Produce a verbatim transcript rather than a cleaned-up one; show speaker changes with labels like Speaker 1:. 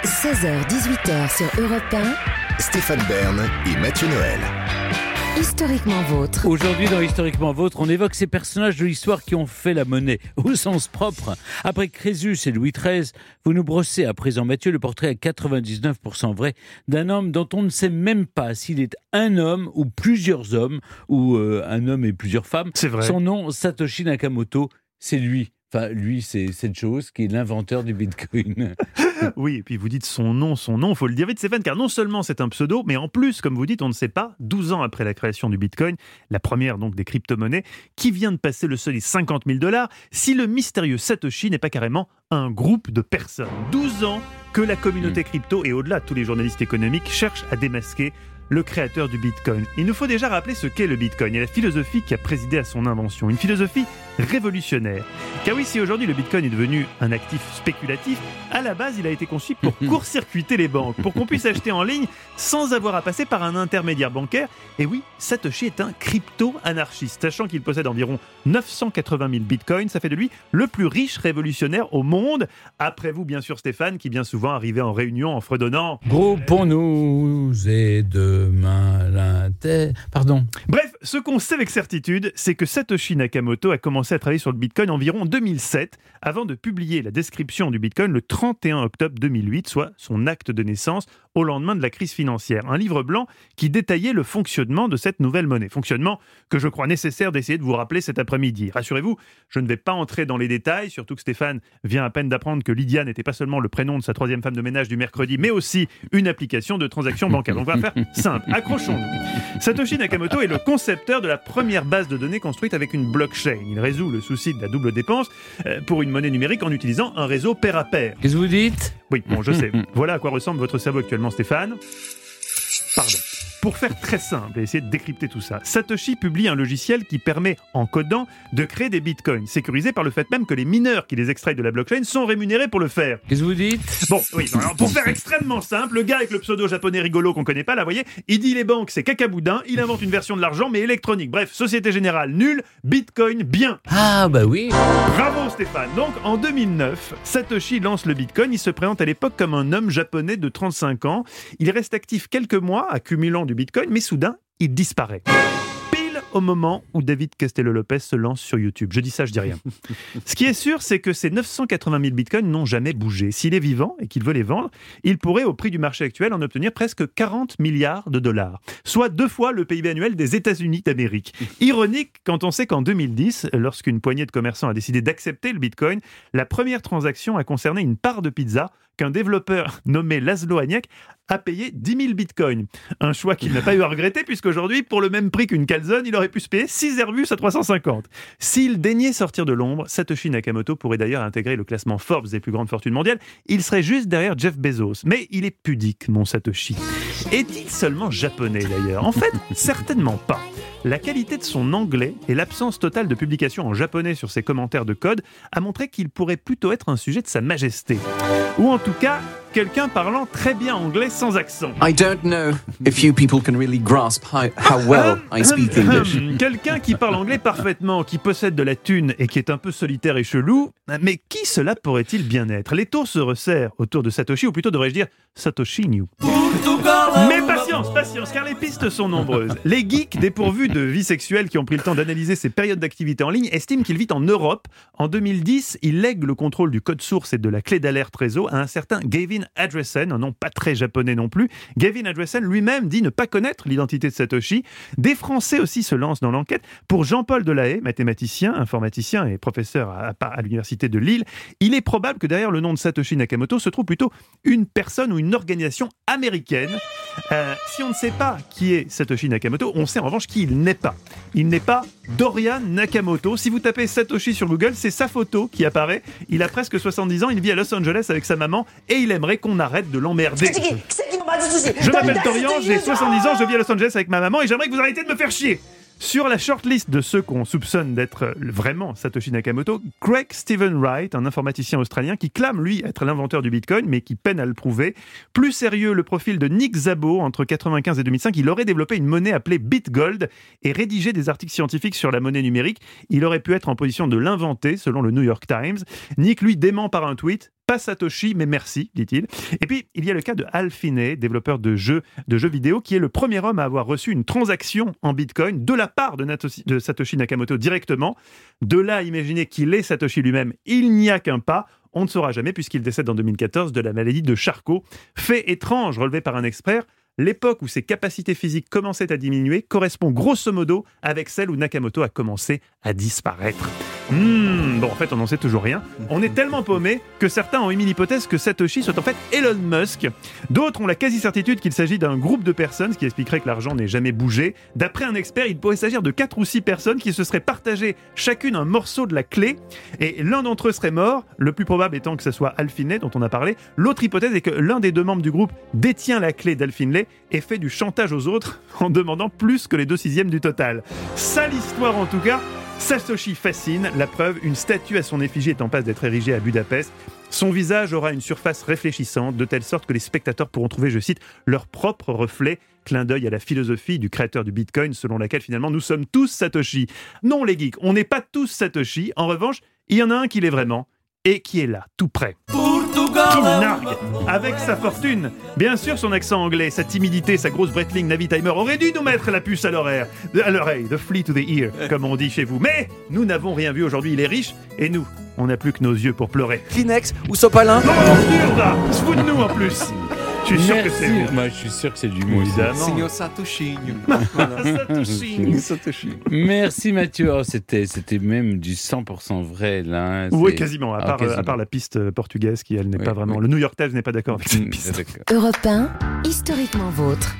Speaker 1: seize heures dix-huit heures sur Europe un.
Speaker 2: Stéphane Bern et Mathieu Noël.
Speaker 1: Historiquement vôtre.
Speaker 3: Aujourd'hui, dans Historiquement Vôtre, on évoque ces personnages de l'histoire qui ont fait la monnaie, au sens propre. Après Crésus et Louis treize, vous nous brossez à présent, Mathieu, le portrait à quatre-vingt-dix-neuf pour cent vrai d'un homme dont on ne sait même pas s'il est un homme ou plusieurs hommes, ou euh, un homme et plusieurs femmes.
Speaker 4: C'est vrai.
Speaker 3: Son nom, Satoshi Nakamoto, c'est lui. Enfin, lui, c'est cette chose qui est l'inventeur du Bitcoin.
Speaker 4: Oui, et puis vous dites son nom, son nom, il faut le dire vite, Stéphane, car non seulement c'est un pseudo, mais en plus, comme vous dites, on ne sait pas, douze ans après la création du Bitcoin, la première donc des crypto-monnaies, qui vient de passer le seuil des cinquante mille dollars, si le mystérieux Satoshi n'est pas carrément un groupe de personnes. douze ans que la communauté crypto, et au-delà tous les journalistes économiques, cherchent à démasquer le créateur du Bitcoin. Il nous faut déjà rappeler ce qu'est le Bitcoin et la philosophie qui a présidé à son invention. Une philosophie révolutionnaire. Car oui, si aujourd'hui le Bitcoin est devenu un actif spéculatif, à la base il a été conçu pour court-circuiter les banques, pour qu'on puisse acheter en ligne sans avoir à passer par un intermédiaire bancaire. Et oui, Satoshi est un crypto-anarchiste, sachant qu'il possède environ neuf cent quatre-vingt mille Bitcoins. Ça fait de lui le plus riche révolutionnaire au monde. Après vous, bien sûr, Stéphane, qui bien souvent arrivait en réunion en fredonnant «
Speaker 3: Groupons-nous et demain l'inter... » Pardon.
Speaker 4: Bref, ce qu'on sait avec certitude, c'est que Satoshi Nakamoto a commencé à travailler sur le Bitcoin environ deux mille sept, avant de publier la description du Bitcoin le trente et un octobre deux mille huit, soit son acte de naissance au lendemain de la crise financière. Un livre blanc qui détaillait le fonctionnement de cette nouvelle monnaie. Fonctionnement que je crois nécessaire d'essayer de vous rappeler cet après-midi. Rassurez-vous, je ne vais pas entrer dans les détails, surtout que Stéphane vient à peine d'apprendre que Lydia n'était pas seulement le prénom de sa troisième femme de ménage du mercredi, mais aussi une application de transaction bancaire. Donc on va faire simple, accrochons-nous. Satoshi Nakamoto est le concepteur de la première base de données construite avec une blockchain. Il résout le souci de la double dépense pour une monnaie numérique en utilisant un réseau pair à pair.
Speaker 3: Qu'est-ce que vous dites ?
Speaker 4: Oui, bon, je sais. Voilà à quoi ressemble votre cerveau actuellement, Stéphane. Pardon. Pour faire très simple et essayer de décrypter tout ça, Satoshi publie un logiciel qui permet, en codant, de créer des bitcoins, sécurisés par le fait même que les mineurs qui les extraient de la blockchain sont rémunérés pour le faire.
Speaker 3: Qu'est-ce que vous dites ?
Speaker 4: Bon, oui, alors pour faire extrêmement simple, le gars avec le pseudo japonais rigolo qu'on connaît pas, là, vous voyez, il dit les banques c'est cacaboudin, il invente une version de l'argent mais électronique. Bref, Société Générale nul, Bitcoin bien.
Speaker 3: Ah bah oui.
Speaker 4: Bravo Stéphane. Donc en deux mille neuf, Satoshi lance le Bitcoin, il se présente à l'époque comme un homme japonais de trente-cinq ans. Il reste actif quelques mois, accumulant du Bitcoin, mais soudain, il disparaît. Pile au moment où David Castello-Lopez se lance sur YouTube. Je dis ça, je dis rien. Ce qui est sûr, c'est que ces neuf cent quatre-vingt mille bitcoins n'ont jamais bougé. S'il est vivant et qu'il veut les vendre, il pourrait, au prix du marché actuel, en obtenir presque quarante milliards de dollars. Soit deux fois le P I B annuel des États-Unis d'Amérique. Ironique quand on sait qu'en deux mille dix, lorsqu'une poignée de commerçants a décidé d'accepter le bitcoin, la première transaction a concerné une part de pizza qu'un développeur nommé Laszlo Haniek a payé dix mille bitcoins. Un choix qu'il n'a pas eu à regretter puisqu'aujourd'hui, pour le même prix qu'une calzone, il aurait pu se payer six Airbus à trois cent cinquante. S'il daignait sortir de l'ombre, Satoshi Nakamoto pourrait d'ailleurs intégrer le classement Forbes des plus grandes fortunes mondiales. Il serait juste derrière Jeff Bezos. Mais il est pudique, mon Satoshi. Est-il seulement japonais d'ailleurs ? En fait, certainement pas. La qualité de son anglais et l'absence totale de publications en japonais sur ses commentaires de code a montré qu'il pourrait plutôt être un sujet de sa majesté. Ou en tout cas, quelqu'un parlant très bien anglais sans accent.
Speaker 5: I don't know if you people can really grasp how, how well I speak English.
Speaker 4: Quelqu'un qui parle anglais parfaitement, qui possède de la thune et qui est un peu solitaire et chelou, mais qui cela pourrait-il bien être ? Les taux se resserrent autour de Satoshi, ou plutôt devrais-je dire Satoshi New. Mais patience, patience, car les pistes sont nombreuses. Les geeks dépourvus de vie sexuelle qui ont pris le temps d'analyser ses périodes d'activité en ligne estiment qu'il vit en Europe. En deux mille dix, il lègue le contrôle du code source et de la clé d'alerte réseau à un certain Gavin Andresen, un nom pas très japonais non plus. Gavin Andresen lui-même dit ne pas connaître l'identité de Satoshi. Des Français aussi se lancent dans l'enquête. Pour Jean-Paul Delahaye, mathématicien, informaticien et professeur à, à, à l'université de Lille, il est probable que derrière le nom de Satoshi Nakamoto se trouve plutôt une personne ou une organisation américaine. Euh, si on ne sait pas qui est Satoshi Nakamoto, on sait en revanche qui il n'est pas. Il n'est pas Dorian Nakamoto. Si vous tapez Satoshi sur Google, c'est sa photo qui apparaît. Il a presque soixante-dix ans, il vit à Los Angeles avec sa maman et il aimerait qu'on arrête de l'emmerder. Je m'appelle Dorian, j'ai soixante-dix ans, je vis à Los Angeles avec ma maman et j'aimerais que vous arrêtiez de me faire chier. Sur la shortlist de ceux qu'on soupçonne d'être vraiment Satoshi Nakamoto, Craig Stephen Wright, un informaticien australien qui clame, lui, être l'inventeur du Bitcoin, mais qui peine à le prouver. Plus sérieux, le profil de Nick Szabo, entre quatre-vingt-quinze et deux mille cinq, il aurait développé une monnaie appelée BitGold et rédigé des articles scientifiques sur la monnaie numérique. Il aurait pu être en position de l'inventer, selon le New York Times. Nick, lui, dément par un tweet. Pas Satoshi, mais merci, dit-il. Et puis, il y a le cas de Hal Finney, développeur de jeux, de jeux vidéo, qui est le premier homme à avoir reçu une transaction en Bitcoin de la part de, Natoshi, de Satoshi Nakamoto directement. De là à imaginer qu'il est Satoshi lui-même, il n'y a qu'un pas. On ne saura jamais puisqu'il décède en deux mille quatorze de la maladie de Charcot. Fait étrange relevé par un expert, l'époque où ses capacités physiques commençaient à diminuer correspond grosso modo avec celle où Nakamoto a commencé à disparaître. Mmh, bon, en fait, on n'en sait toujours rien. On est tellement paumé que certains ont émis l'hypothèse que Satoshi soit en fait Elon Musk. D'autres ont la quasi-certitude qu'il s'agit d'un groupe de personnes, ce qui expliquerait que l'argent n'ait jamais bougé. D'après un expert, il pourrait s'agir de quatre ou six personnes qui se seraient partagées chacune un morceau de la clé, et l'un d'entre eux serait mort, le plus probable étant que ce soit Hal Finney, dont on a parlé. L'autre hypothèse est que l'un des deux membres du groupe détient la clé d'Hal Finney et fait du chantage aux autres en demandant plus que les deux sixièmes du total. Sale histoire en tout cas. Satoshi fascine, la preuve, une statue à son effigie est en passe d'être érigée à Budapest. Son visage aura une surface réfléchissante, de telle sorte que les spectateurs pourront trouver, je cite, leur propre reflet. Clin d'œil à la philosophie du créateur du Bitcoin, selon laquelle finalement nous sommes tous Satoshi. Non les geeks, on n'est pas tous Satoshi. En revanche, il y en a un qui l'est vraiment, et qui est là, tout près. Qui nargue avec sa fortune. Bien sûr, son accent anglais, sa timidité, sa grosse Breitling Navitimer auraient dû nous mettre la puce à l'oreille, à l'oreille, the flea to the ear, comme on dit chez vous. Mais nous n'avons rien vu aujourd'hui, il est riche, et nous, on n'a plus que nos yeux pour pleurer.
Speaker 5: Kleenex ou Sopalin?
Speaker 4: Non, dur là, se fout de nous en plus. Je suis sûr
Speaker 3: Merci.
Speaker 4: que c'est lui.
Speaker 3: Moi, je suis sûr que c'est du mot.
Speaker 4: Évidemment.
Speaker 5: Signor Satoshi.
Speaker 4: Satoshi.
Speaker 5: Satoshi.
Speaker 3: Merci Mathieu. Oh, c'était, c'était même du cent pour cent vrai là.
Speaker 4: Oui,
Speaker 3: C'est-
Speaker 4: quasiment, à
Speaker 3: Ah,
Speaker 4: part,
Speaker 3: quasiment.
Speaker 4: à part la piste portugaise qui, elle, n'est
Speaker 3: Oui,
Speaker 4: pas vraiment...
Speaker 3: oui.
Speaker 4: Le New York Times n'est pas d'accord avec cette
Speaker 3: Mm,
Speaker 4: piste.
Speaker 3: d'accord.
Speaker 1: Europe un, historiquement vôtre.